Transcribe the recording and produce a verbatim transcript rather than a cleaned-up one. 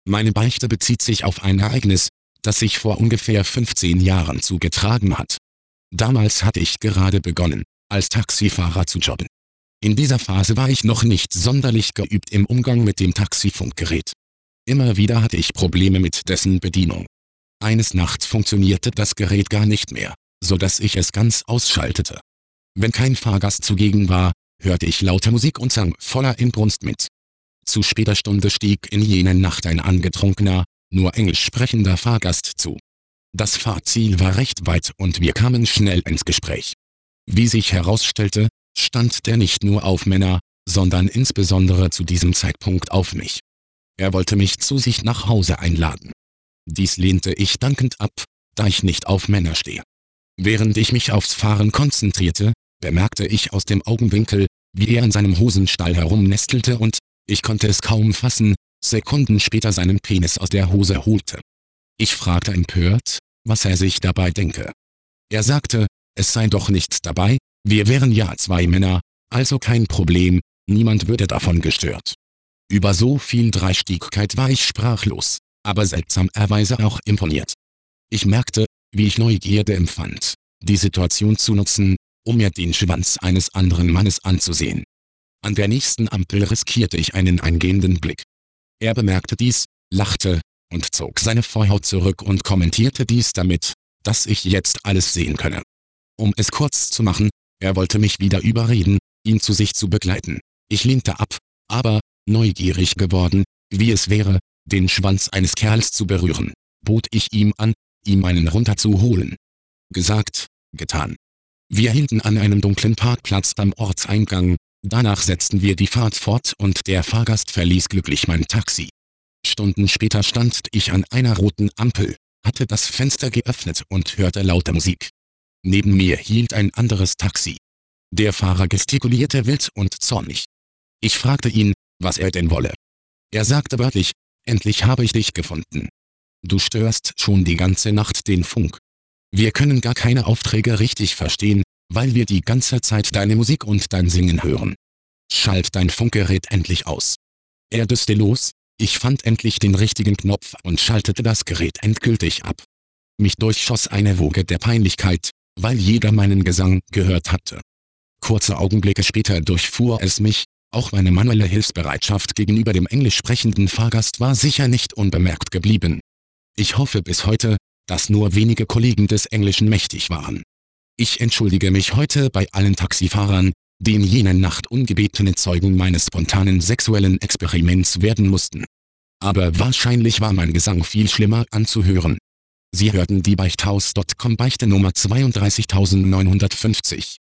Meine Beichte bezieht sich auf ein Ereignis, das sich vor ungefähr fünfzehn Jahren zugetragen hat. Damals hatte ich gerade begonnen, als Taxifahrer zu jobben. In dieser Phase war ich noch nicht sonderlich geübt im Umgang mit dem Taxifunkgerät. Immer wieder hatte ich Probleme mit dessen Bedienung. Eines Nachts funktionierte das Gerät gar nicht mehr, so dass ich es ganz ausschaltete. Wenn kein Fahrgast zugegen war, hörte ich laute Musik und sang voller Inbrunst mit. Zu später Stunde stieg in jener Nacht ein angetrunkener, nur Englisch sprechender Fahrgast zu. Das Fahrziel war recht weit und wir kamen schnell ins Gespräch. Wie sich herausstellte, stand der nicht nur auf Männer, sondern insbesondere zu diesem Zeitpunkt auf mich. Er wollte mich zu sich nach Hause einladen. Dies lehnte ich dankend ab, da ich nicht auf Männer stehe. Während ich mich aufs Fahren konzentrierte, bemerkte ich aus dem Augenwinkel, wie er in seinem Hosenstall herumnestelte und, ich konnte es kaum fassen, Sekunden später seinen Penis aus der Hose holte. Ich fragte empört, was er sich dabei denke. Er sagte, es sei doch nichts dabei, wir wären ja zwei Männer, also kein Problem, niemand würde davon gestört. Über so viel Dreistigkeit war ich sprachlos, aber seltsamerweise auch imponiert. Ich merkte, wie ich Neugierde empfand, die Situation zu nutzen, um mir den Schwanz eines anderen Mannes anzusehen. An der nächsten Ampel riskierte ich einen eingehenden Blick. Er bemerkte dies, lachte und zog seine Vorhaut zurück und kommentierte dies damit, dass ich jetzt alles sehen könne. Um es kurz zu machen, er wollte mich wieder überreden, ihn zu sich zu begleiten. Ich lehnte ab, aber, neugierig geworden, wie es wäre, den Schwanz eines Kerls zu berühren, bot ich ihm an, ihm einen runterzuholen. Gesagt, getan. Wir hielten an einem dunklen Parkplatz am Ortseingang, danach setzten wir die Fahrt fort und der Fahrgast verließ glücklich mein Taxi. Stunden später stand ich an einer roten Ampel, hatte das Fenster geöffnet und hörte laute Musik. Neben mir hielt ein anderes Taxi. Der Fahrer gestikulierte wild und zornig. Ich fragte ihn, was er denn wolle. Er sagte wörtlich, endlich habe ich dich gefunden. Du störst schon die ganze Nacht den Funk. Wir können gar keine Aufträge richtig verstehen, weil wir die ganze Zeit deine Musik und dein Singen hören. Schalt dein Funkgerät endlich aus. Er düste los, ich fand endlich den richtigen Knopf und schaltete das Gerät endgültig ab. Mich durchschoss eine Woge der Peinlichkeit, weil jeder meinen Gesang gehört hatte. Kurze Augenblicke später durchfuhr es mich, auch meine manuelle Hilfsbereitschaft gegenüber dem englisch sprechenden Fahrgast war sicher nicht unbemerkt geblieben. Ich hoffe bis heute, dass nur wenige Kollegen des Englischen mächtig waren. Ich entschuldige mich heute bei allen Taxifahrern, die in jener Nacht ungebetene Zeugen meines spontanen sexuellen Experiments werden mussten. Aber wahrscheinlich war mein Gesang viel schlimmer anzuhören. Sie hörten die Beichthaus Punkt com Beichte Nummer zweiunddreißigtausendneunhundertfünfzig.